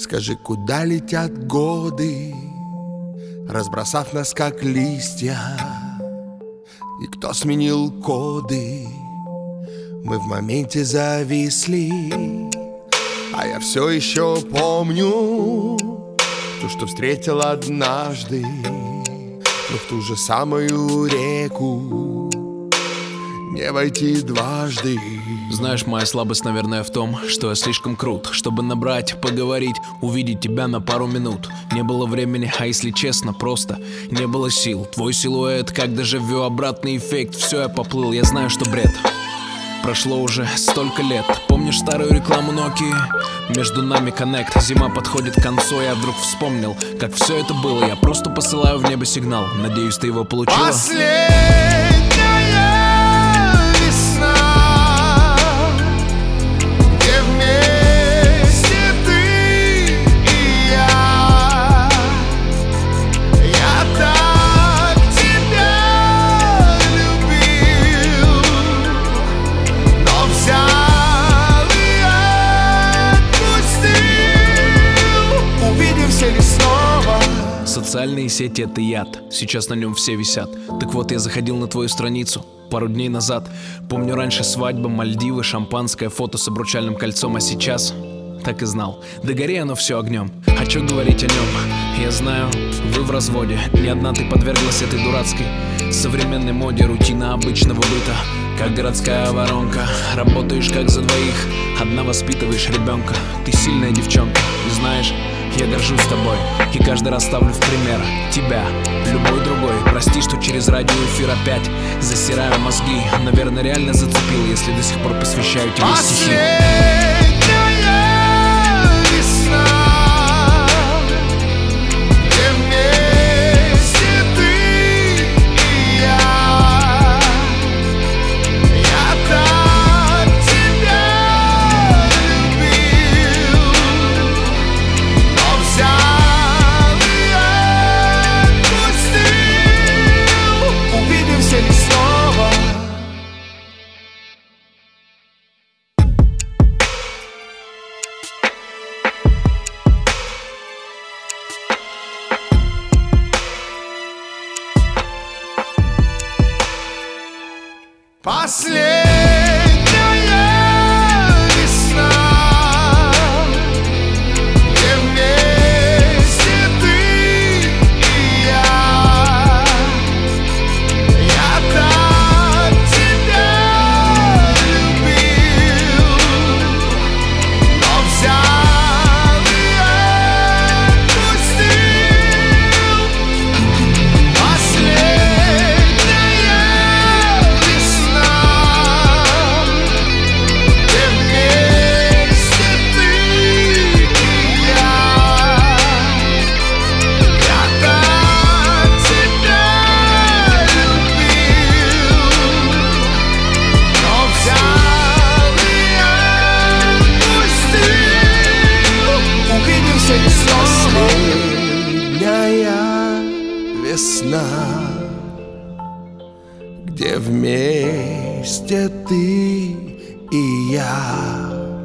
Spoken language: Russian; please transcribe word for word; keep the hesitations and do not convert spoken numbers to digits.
Скажи, куда летят годы, разбросав нас как листья? И кто сменил коды? Мы в моменте зависли, а я все еще помню то, что встретил однажды, но в ту же самую реку не войти дважды. Знаешь, моя слабость, наверное, в том, что я слишком крут, чтобы набрать, поговорить, увидеть тебя на пару минут. Не было времени, а если честно, просто не было сил. Твой силуэт, как дежавю, обратный эффект. Все, я поплыл, я знаю, что бред. Прошло уже столько лет. Помнишь старую рекламу Nokia? Между нами коннект. Зима подходит к концу, я вдруг вспомнил, как все это было. Я просто посылаю в небо сигнал. Надеюсь, ты его получила. Последняя весна, где вместе ты и я. Я так тебя любил, но взял и отпустил. Увидимся ли снова? Социальные сети — это яд, сейчас на нем все висят. Так вот, я заходил на твою страницу пару дней назад. Помню, раньше свадьба, Мальдивы, шампанское, фото с обручальным кольцом. А сейчас, так и знал, да гори оно все огнем. А чё говорить о нем? Я знаю, вы в разводе. Не одна ты подверглась этой дурацкой современной моде. Рутина обычного быта, как городская воронка. Работаешь как за двоих, одна воспитываешь ребенка. Ты сильная девчонка, и знаешь, я горжусь тобой и каждый раз ставлю в пример тебя, любой другой. Прости, что через радиоэфир опять засираю мозги. Наверное, реально зацепил, если до сих пор посвящаю тебе стихи. Последняя весна, где вместе ты и я. Я так тебя любил, но взял и отпустил. Последняя весна, где вместе ты и я.